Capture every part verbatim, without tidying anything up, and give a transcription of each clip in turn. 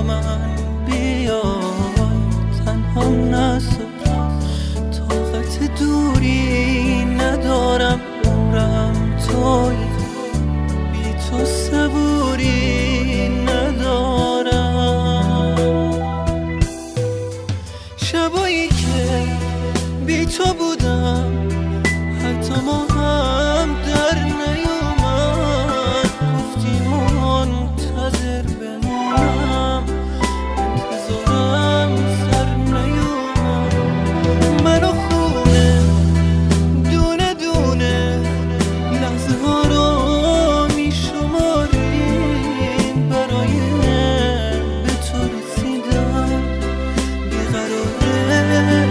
با من بیا، تنها نذار، طاقت دوری ندارم، عمرم توی، بی تو صبوری ندارم. شبایی که بی تو بودم حتی ما هم در نیومد، گفتی منتظر بمونم، انتظارم سر نیومد. منو خونه دونه دونه لحظه ها رو می شماریم، برای به تو رسیدم بیقراره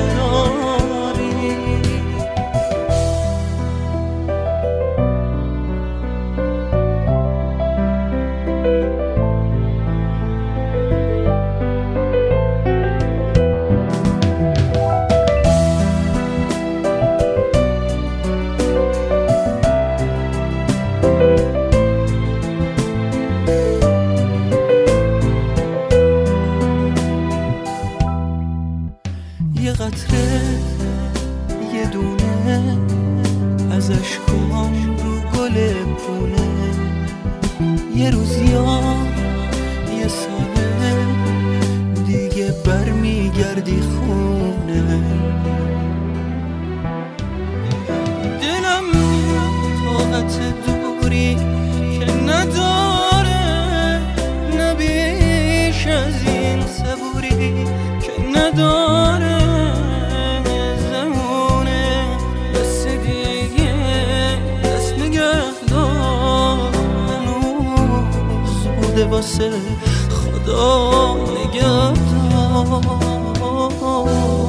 یه قطره یه دونه از اشکام رو گل پونه، یه روز یا یه ساله دیگه برمیگردی خونه. دلم طاقت دوری که نداره، نه بیش از این صبوری که نداره، زمونه بس دیگه دست نگه دار، هنوز بوده واسه خدا نگه دار.